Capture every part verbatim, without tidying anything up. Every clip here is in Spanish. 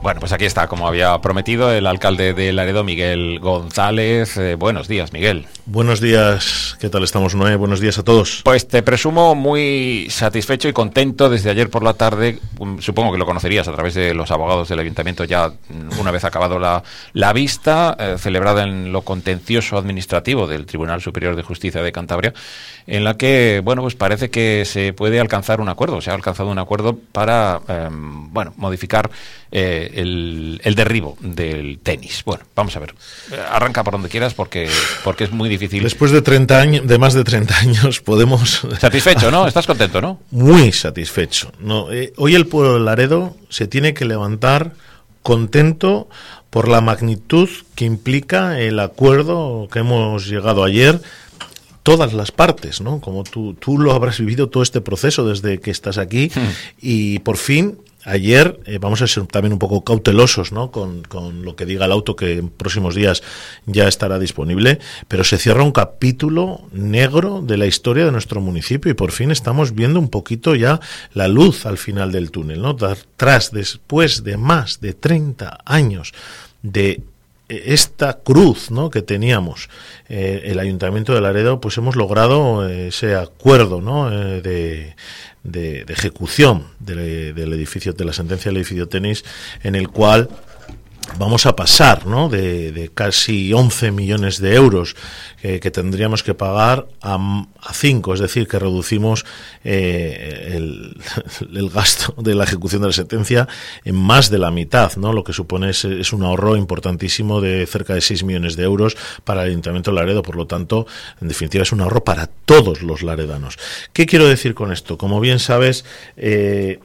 Bueno, pues aquí está, como había prometido, el alcalde de Laredo, Miguel González. Eh, buenos días, Miguel. Buenos días, ¿qué tal estamos, Noé? Buenos días a todos. Pues te presumo muy satisfecho y contento desde ayer por la tarde. Supongo que lo conocerías a través de los abogados del ayuntamiento ya una vez acabado la, la vista, eh, celebrada en lo contencioso administrativo del Tribunal Superior de Justicia de Cantabria, en la que, bueno, pues parece que se puede alcanzar un acuerdo, se ha alcanzado un acuerdo para, eh, bueno, modificar eh, el, el derribo del tenis. Bueno, vamos a ver, arranca por donde quieras porque, porque es muy difícil. Después de treinta años, de más de treinta años, podemos... Satisfecho, ¿no? ¿Estás contento, no? Muy satisfecho. No, eh, hoy el pueblo de Laredo se tiene que levantar contento por la magnitud que implica el acuerdo que hemos llegado ayer, todas las partes, ¿no? Como tú, tú lo habrás vivido todo este proceso desde que estás aquí, hmm. y por fin... Ayer eh, vamos a ser también un poco cautelosos, ¿no? Con, con lo que diga el auto, que en próximos días ya estará disponible, pero se cierra un capítulo negro de la historia de nuestro municipio y por fin estamos viendo un poquito ya la luz al final del túnel, ¿no? Tras, después de más de treinta años de esta cruz, ¿no? que teníamos eh, el Ayuntamiento de Laredo, pues hemos logrado eh, ese acuerdo, ¿no? eh, de De, de ejecución del, del edificio, de la sentencia del edificio tenis, en el cual vamos a pasar, ¿no? de, de casi once millones de euros eh, que tendríamos que pagar a, a cinco, es decir, que reducimos eh, el, el gasto de la ejecución de la sentencia en más de la mitad, ¿no? Lo que supone es, es un ahorro importantísimo de cerca de seis millones de euros para el Ayuntamiento de Laredo. Por lo tanto, en definitiva, es un ahorro para todos los laredanos. ¿Qué quiero decir con esto? Como bien sabes, eh,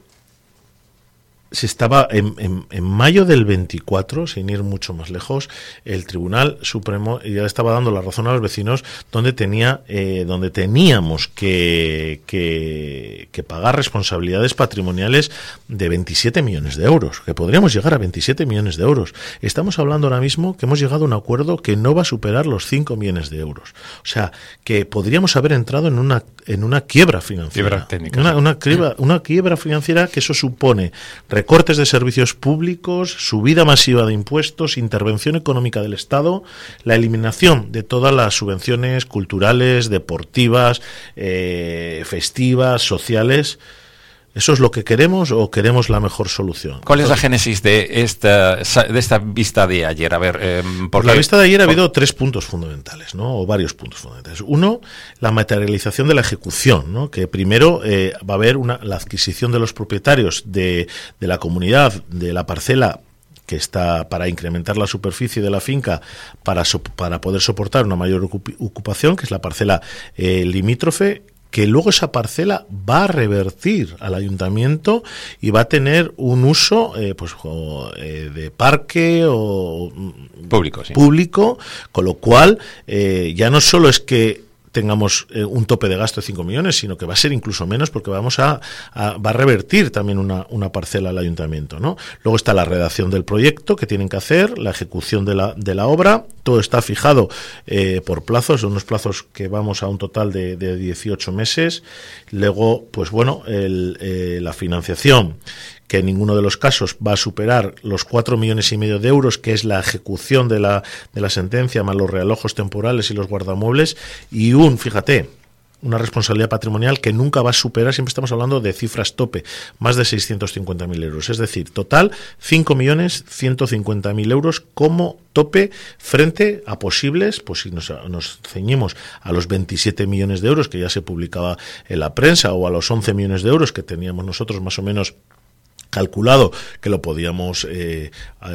se estaba en, en, en mayo del veinticuatro, sin ir mucho más lejos, el Tribunal Supremo ya estaba dando la razón a los vecinos donde tenía eh, donde teníamos que, que, que pagar responsabilidades patrimoniales de veintisiete millones de euros, que podríamos llegar a veintisiete millones de euros. Estamos hablando ahora mismo que hemos llegado a un acuerdo que no va a superar los cinco millones de euros. O sea, que podríamos haber entrado en una en una quiebra financiera. Quiebra técnica. Una, una, quiebra, una quiebra financiera, que eso supone recortes de servicios públicos, subida masiva de impuestos, intervención económica del Estado, la eliminación de todas las subvenciones culturales, deportivas, eh, festivas, sociales. ¿Eso es lo que queremos o queremos la mejor solución? ¿Cuál es la génesis de esta de esta vista de ayer? A ver, eh, por la vista de ayer ha habido tres puntos fundamentales, ¿no? O varios puntos fundamentales. Uno, la materialización de la ejecución, ¿no? Que primero eh, va a haber una la adquisición de los propietarios de, de la comunidad, de la parcela que está para incrementar la superficie de la finca para, so, para poder soportar una mayor ocupación, que es la parcela eh, limítrofe, que luego esa parcela va a revertir al ayuntamiento y va a tener un uso eh, pues o, eh, de parque o público, sí. público, con lo cual eh, ya no solo es que tengamos eh, un tope de gasto de cinco millones, sino que va a ser incluso menos, porque vamos a, a va a revertir también una, una parcela al ayuntamiento, ¿no? Luego está la redacción del proyecto que tienen que hacer, la ejecución de la, de la obra, todo está fijado eh, por plazos, unos plazos que vamos a un total de, de dieciocho meses. Luego, pues bueno, el, eh, la financiación, que en ninguno de los casos va a superar los cuatro millones y medio de euros, que es la ejecución de la, de la sentencia, más los realojos temporales y los guardamuebles, y un, fíjate, una responsabilidad patrimonial que nunca va a superar, siempre estamos hablando de cifras tope, más de seiscientos cincuenta mil euros, es decir, total cinco millones ciento cincuenta mil euros como tope frente a posibles, pues si nos, nos ceñimos a los veintisiete millones de euros que ya se publicaba en la prensa, o a los once millones de euros que teníamos nosotros más o menos calculado que lo podíamos eh,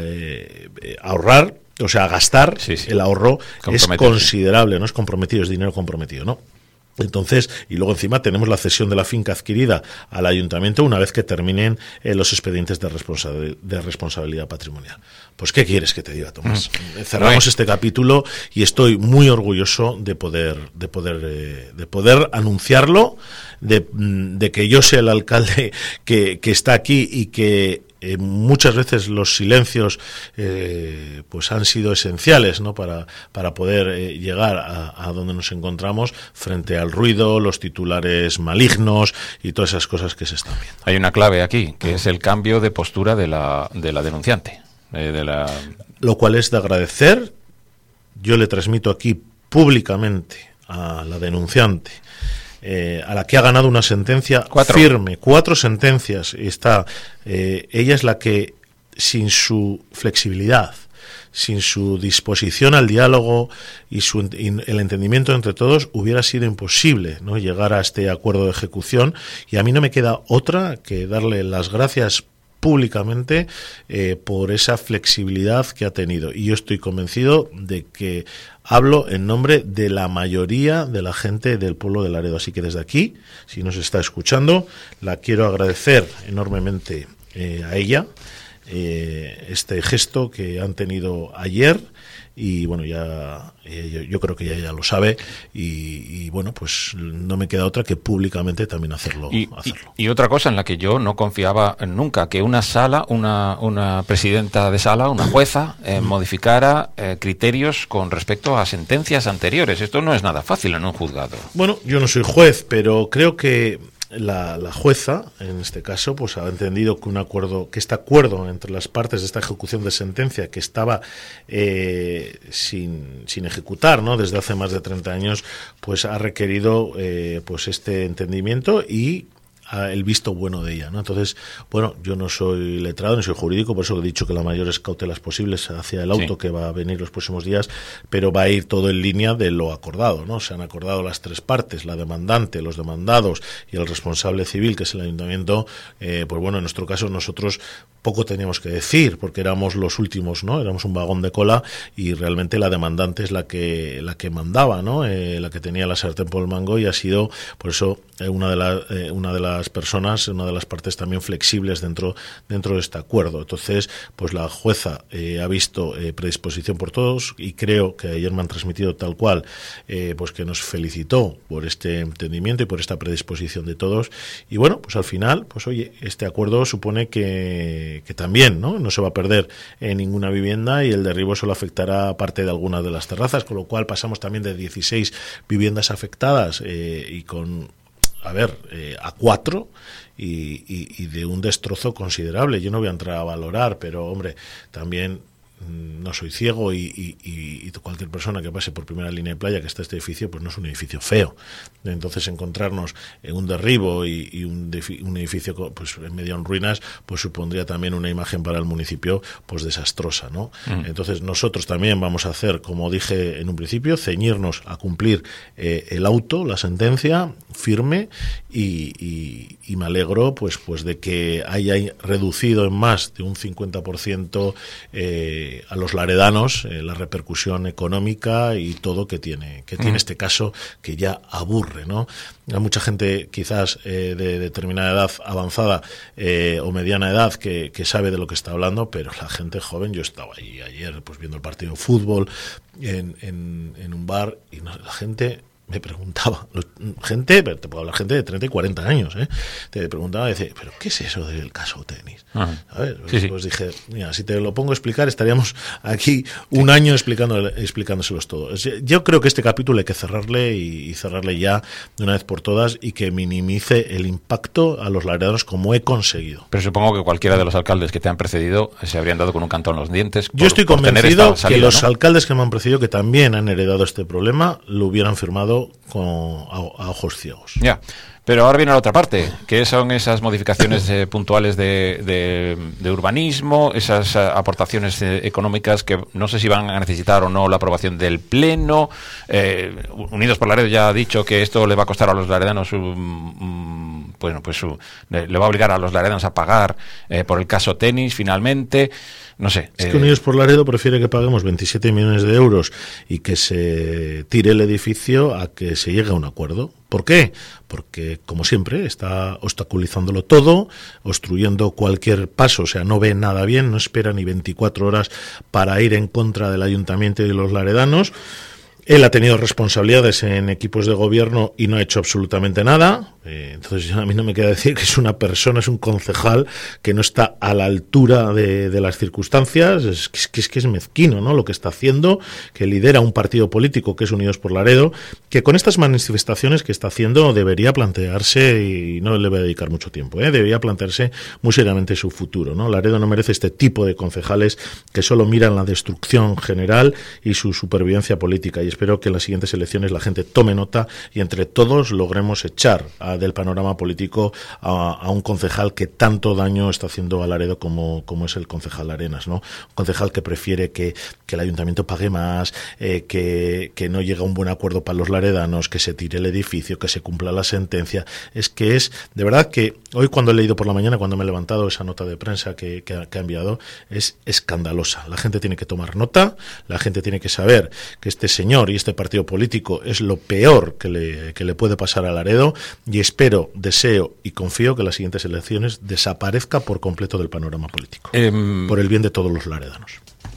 eh, ahorrar, o sea, gastar, sí, sí. El ahorro es considerable, no es comprometido, es dinero comprometido, ¿no? Entonces, y luego encima tenemos la cesión de la finca adquirida al ayuntamiento una vez que terminen eh, los expedientes de, responsabil- de responsabilidad patrimonial. Pues, ¿qué quieres que te diga, Tomás? Mm. Cerramos no este capítulo y estoy muy orgulloso de poder de poder eh, de poder anunciarlo, de, de que yo sea el alcalde que, que está aquí y que eh, muchas veces los silencios eh, pues han sido esenciales, ¿no? para, para poder eh, llegar a, a donde nos encontramos frente al ruido, los titulares malignos y todas esas cosas que se están viendo. Hay una clave aquí, que es el cambio de postura de la, de la denunciante. Eh, de la... Lo cual es de agradecer. Yo le transmito aquí públicamente a la denunciante, Eh, a la que ha ganado una sentencia cuatro. firme, cuatro sentencias, y está, eh, ella es la que, sin su flexibilidad, sin su disposición al diálogo y, su, y el entendimiento entre todos, hubiera sido imposible, ¿no?, llegar a este acuerdo de ejecución, y a mí no me queda otra que darle las gracias públicamente eh, por esa flexibilidad que ha tenido, y yo estoy convencido de que hablo en nombre de la mayoría de la gente del pueblo de Laredo. Así que desde aquí, si nos está escuchando, la quiero agradecer enormemente eh, a ella eh, este gesto que han tenido ayer. Y bueno, ya eh, yo, yo creo que ella ya lo sabe, y, y bueno, pues no me queda otra que públicamente también hacerlo. Y, hacerlo. y, y otra cosa en la que yo no confiaba nunca, que una sala, una, una presidenta de sala, una jueza, eh, modificara eh, criterios con respecto a sentencias anteriores. Esto no es nada fácil en un juzgado. Bueno, yo no soy juez, pero creo que La, la jueza, en este caso, pues ha entendido que un acuerdo, que este acuerdo entre las partes de esta ejecución de sentencia, que estaba eh, sin, sin ejecutar, ¿no?, desde hace más de treinta años, pues ha requerido eh, pues este entendimiento y el visto bueno de ella, ¿no? Entonces, bueno, yo no soy letrado ni soy jurídico, por eso he dicho que las mayores cautelas posibles hacia el auto, sí, que va a venir los próximos días, pero va a ir todo en línea de lo acordado, ¿no? Se han acordado las tres partes, la demandante, los demandados y el responsable civil, que es el ayuntamiento. Eh, pues bueno, en nuestro caso nosotros poco teníamos que decir, porque éramos los últimos, ¿no? Éramos un vagón de cola, y realmente la demandante es la que la que mandaba, ¿no? Eh, la que tenía la sartén por el mango, y ha sido, por eso, eh, una de las eh, una de las personas, una de las partes también flexibles dentro dentro de este acuerdo. Entonces, pues la jueza eh, ha visto eh, predisposición por todos, y creo que ayer me han transmitido tal cual, eh, pues que nos felicitó por este entendimiento y por esta predisposición de todos. Y bueno, pues al final, pues oye, este acuerdo supone que que también, ¿no?, no se va a perder en ninguna vivienda, y el derribo solo afectará a parte de algunas de las terrazas, con lo cual pasamos también de dieciséis viviendas afectadas eh, y con, a ver, eh, a cuatro, y, y, y de un destrozo considerable. Yo no voy a entrar a valorar, pero hombre, también no soy ciego, y, y, y cualquier persona que pase por primera línea de playa que está este edificio, pues no es un edificio feo. Entonces, encontrarnos en un derribo y, y un, un edificio pues en medio en ruinas, pues supondría también una imagen para el municipio pues desastrosa, ¿no? Mm. Entonces, nosotros también vamos a hacer, como dije en un principio, ceñirnos a cumplir eh, el auto, la sentencia firme, y, y, y me alegro pues pues de que haya reducido en más de un cincuenta por ciento eh, a los laredanos eh, la repercusión económica y todo que tiene que tiene mm. este caso, que ya aburre, ¿no? Hay mucha gente quizás eh, de determinada edad avanzada eh, o mediana edad que, que sabe de lo que está hablando, pero la gente joven, yo estaba allí ayer pues viendo el partido de fútbol en, en, en un bar, y no, la gente me preguntaba, gente, te puedo hablar gente de treinta y cuarenta años, ¿eh? Te preguntaba, dice, ¿pero qué es eso del caso tenis? ¿Sabes? Sí, sí. Pues dije, mira, si te lo pongo a explicar, estaríamos aquí un año explicando, explicándoselos todo. Yo creo que este capítulo hay que cerrarle, y, y cerrarle ya de una vez por todas, y que minimice el impacto a los laredanos, como he conseguido. Pero supongo que cualquiera de los alcaldes que te han precedido se habrían dado con un canto en los dientes. Por, Yo estoy convencido salida, que los ¿no? alcaldes que me han precedido, que también han heredado este problema, lo hubieran firmado con, a, a ojos ciegos. Ya, pero ahora viene la otra parte, que son esas modificaciones eh, puntuales de, de, de urbanismo, esas uh, aportaciones eh, económicas que no sé si van a necesitar o no la aprobación del Pleno. Eh, Unidos por Laredo ya ha dicho que esto le va a costar a los laredanos un, un, bueno, pues un, le va a obligar a los laredanos a pagar eh, por el caso tenis, finalmente. No sé. Es que eh... Unidos por Laredo prefiere que paguemos veintisiete millones de euros y que se tire el edificio a que se llegue a un acuerdo. ¿Por qué? Porque, como siempre, está obstaculizándolo todo, obstruyendo cualquier paso, o sea, no ve nada bien, no espera ni veinticuatro horas para ir en contra del ayuntamiento y de los laredanos. Él ha tenido responsabilidades en equipos de gobierno y no ha hecho absolutamente nada. Eh, entonces a mí no me queda decir que es una persona, es un concejal que no está a la altura de, de las circunstancias. Es que, es que es que es mezquino, ¿no?, lo que está haciendo, que lidera un partido político que es Unidos por Laredo, que con estas manifestaciones que está haciendo debería plantearse, y no le voy a dedicar mucho tiempo, ¿eh? debería plantearse muy seriamente su futuro, ¿no? Laredo no merece este tipo de concejales que solo miran la destrucción general y su supervivencia política, y espero que en las siguientes elecciones la gente tome nota y entre todos logremos echar a, del panorama político a, a un concejal que tanto daño está haciendo a Laredo como, como es el concejal Arenas, ¿no? Un concejal que prefiere que, que el ayuntamiento pague más, eh, que, que no llegue a un buen acuerdo para los laredanos, que se tire el edificio, que se cumpla la sentencia. Es que es, de verdad que hoy cuando he leído por la mañana, cuando me he levantado esa nota de prensa que, que, ha, que ha enviado, es escandalosa. La gente tiene que tomar nota, la gente tiene que saber que este señor y este partido político es lo peor que le, que le puede pasar a Laredo, y espero, deseo y confío que las siguientes elecciones desaparezca por completo del panorama político, eh, por el bien de todos los laredanos.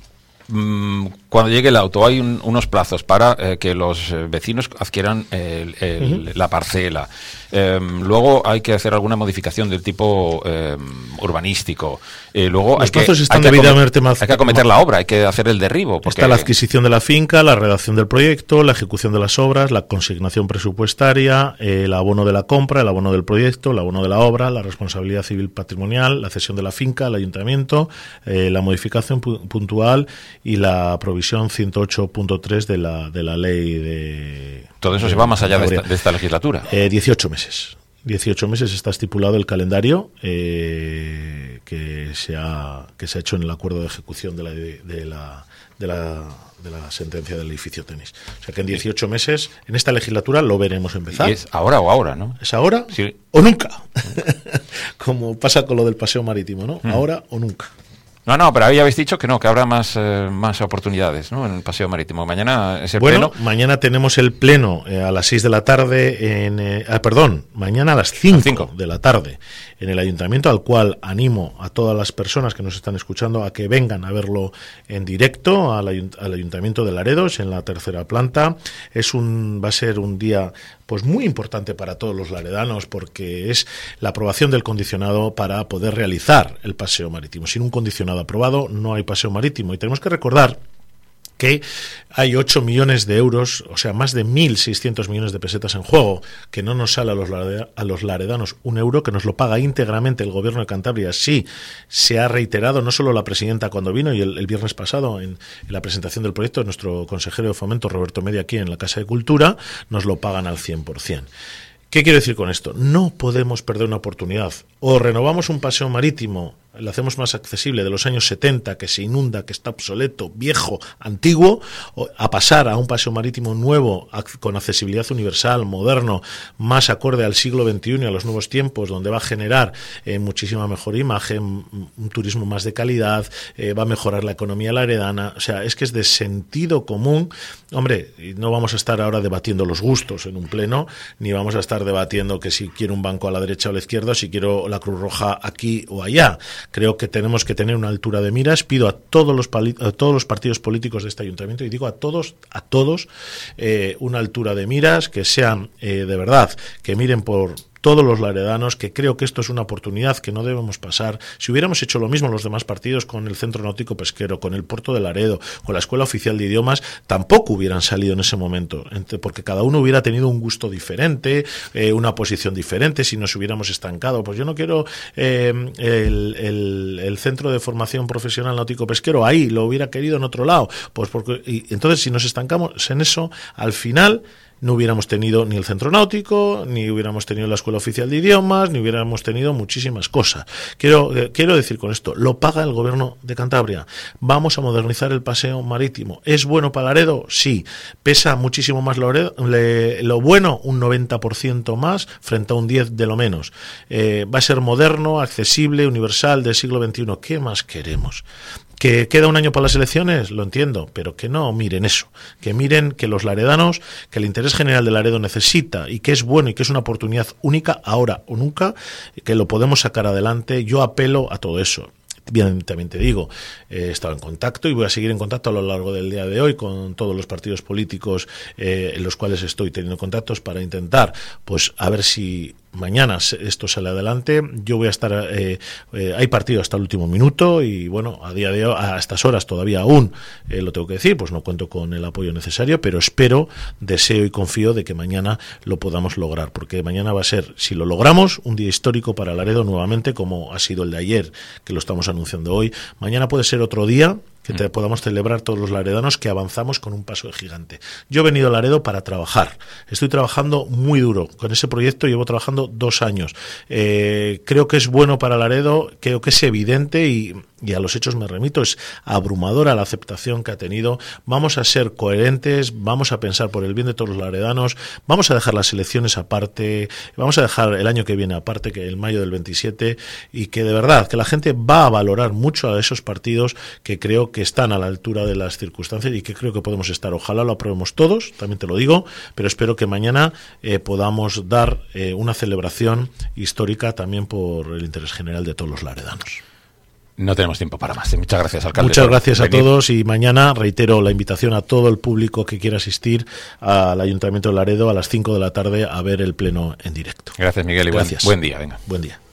Cuando llegue el auto hay un, unos plazos para eh, que los vecinos adquieran el, el, uh-huh. la parcela. Eh, luego hay que hacer alguna modificación del tipo eh, urbanístico. Eh, luego los hay plazos que, están hay, que debidamente acometer, hay que acometer la obra, hay que hacer el derribo. Porque... Está la adquisición de la finca, la redacción del proyecto, la ejecución de las obras, la consignación presupuestaria, eh, el abono de la compra, el abono del proyecto, el abono de la obra, la responsabilidad civil patrimonial, la cesión de la finca al ayuntamiento, eh, la modificación pu- puntual y la provisión ciento ocho punto tres de la, de la ley de... Todo eso de, se va más allá de esta, de esta legislatura. Eh, dieciocho meses. dieciocho meses está estipulado el calendario eh, que, se ha, que se ha hecho en el acuerdo de ejecución de la, de, de la, de la, de la sentencia del edificio tenis. O sea que en dieciocho meses, en esta legislatura, lo veremos empezar. ¿Y es ahora o ahora, no? ¿Es ahora sí. o nunca? Como pasa con lo del paseo marítimo, ¿no? Mm. Ahora o nunca. No, no, pero ahí habéis dicho que no, que habrá más eh, más oportunidades, ¿no?, en el paseo marítimo. Mañana es el bueno, pleno. Mañana tenemos el pleno eh, a las seis de la tarde, en, eh, ah, perdón, mañana a las cinco de la tarde en el ayuntamiento, al cual animo a todas las personas que nos están escuchando a que vengan a verlo en directo al, ayunt- al ayuntamiento de Laredo, es en la tercera planta. Es un, va a ser un día pues muy importante para todos los laredanos, porque es la aprobación del condicionado para poder realizar el paseo marítimo. Sin un condicionado aprobado no hay paseo marítimo, y tenemos que recordar que hay ocho millones de euros, o sea, más de mil seiscientos millones de pesetas en juego, que no nos sale a los, a los laredanos un euro, que nos lo paga íntegramente el Gobierno de Cantabria. Sí, se ha reiterado, no solo la presidenta cuando vino, y el, el viernes pasado en, en la presentación del proyecto, nuestro consejero de Fomento, Roberto Media, aquí en la Casa de Cultura, nos lo pagan al cien por ciento. ¿Qué quiero decir con esto? No podemos perder una oportunidad. O renovamos un paseo marítimo, lo hacemos más accesible, de los años setenta, que se inunda, que está obsoleto, viejo, antiguo, a pasar a un paseo marítimo nuevo, con accesibilidad universal, moderno, más acorde al siglo veintiuno y a los nuevos tiempos, donde va a generar eh, muchísima mejor imagen, un turismo más de calidad, eh, va a mejorar la economía laredana. O sea, es que es de sentido común. Hombre, no vamos a estar ahora debatiendo los gustos en un pleno, ni vamos a estar debatiendo que si quiero un banco a la derecha o a la izquierda, o si quiero la Cruz Roja aquí o allá. Creo que tenemos que tener una altura de miras. Pido a todos los pali- a todos los partidos políticos de este ayuntamiento, y digo a todos, a todos, eh, una altura de miras, que sean eh, de verdad, que miren por todos los laredanos, que creo que esto es una oportunidad que no debemos pasar. Si hubiéramos hecho lo mismo los demás partidos con el Centro Náutico Pesquero, con el Puerto de Laredo, con la Escuela Oficial de Idiomas, tampoco hubieran salido en ese momento, porque cada uno hubiera tenido un gusto diferente, eh, una posición diferente, si nos hubiéramos estancado. Pues yo no quiero eh, el, el, el Centro de Formación Profesional Náutico Pesquero ahí, lo hubiera querido en otro lado. Pues porque, y entonces, si nos estancamos en eso, al final no hubiéramos tenido ni el centro náutico, ni hubiéramos tenido la Escuela Oficial de Idiomas, ni hubiéramos tenido muchísimas cosas. Quiero, eh, quiero decir con esto, lo paga el Gobierno de Cantabria. Vamos a modernizar el paseo marítimo. ¿Es bueno para Laredo? Sí. ¿Pesa muchísimo más lo, le, lo bueno? Un noventa por ciento más frente a un diez por ciento de lo menos. Eh, va a ser moderno, accesible, universal, del siglo veintiuno. ¿Qué más queremos? ¿Que queda un año para las elecciones? Lo entiendo, pero que no miren eso, que miren que los laredanos, que el interés general de Laredo necesita, y que es bueno y que es una oportunidad única, ahora o nunca, que lo podemos sacar adelante. Yo apelo a todo eso. Bien, también te digo, he estado en contacto y voy a seguir en contacto a lo largo del día de hoy con todos los partidos políticos eh, en los cuales estoy teniendo contactos para intentar, pues, a ver si mañana esto sale adelante. Yo voy a estar, eh, eh, hay partido hasta el último minuto y bueno, a día de hoy, a estas horas todavía aún, eh, lo tengo que decir, pues no cuento con el apoyo necesario, pero espero, deseo y confío de que mañana lo podamos lograr, porque mañana va a ser, si lo logramos, un día histórico para Laredo nuevamente, como ha sido el de ayer, que lo estamos anunciando hoy. Mañana puede ser otro día que te podamos celebrar todos los laredanos que avanzamos con un paso de gigante. Yo he venido a Laredo para trabajar. Estoy trabajando muy duro. Con ese proyecto llevo trabajando dos años. Eh, creo que es bueno para Laredo, creo que es evidente y, y a los hechos me remito. Es abrumadora la aceptación que ha tenido. Vamos a ser coherentes, vamos a pensar por el bien de todos los laredanos, vamos a dejar las elecciones aparte, vamos a dejar el año que viene aparte, que el mayo del veintisiete, y que de verdad, que la gente va a valorar mucho a esos partidos que creo que están a la altura de las circunstancias y que creo que podemos estar. Ojalá lo aprobemos todos, también te lo digo, pero espero que mañana eh, podamos dar eh, una celebración histórica también por el interés general de todos los laredanos. No tenemos tiempo para más. Muchas gracias, alcalde. Muchas gracias a todos y mañana reitero la invitación a todo el público que quiera asistir al Ayuntamiento de Laredo a las cinco de la tarde a ver el pleno en directo. Gracias, Miguel, y gracias. Buen, buen día. Venga. Buen día.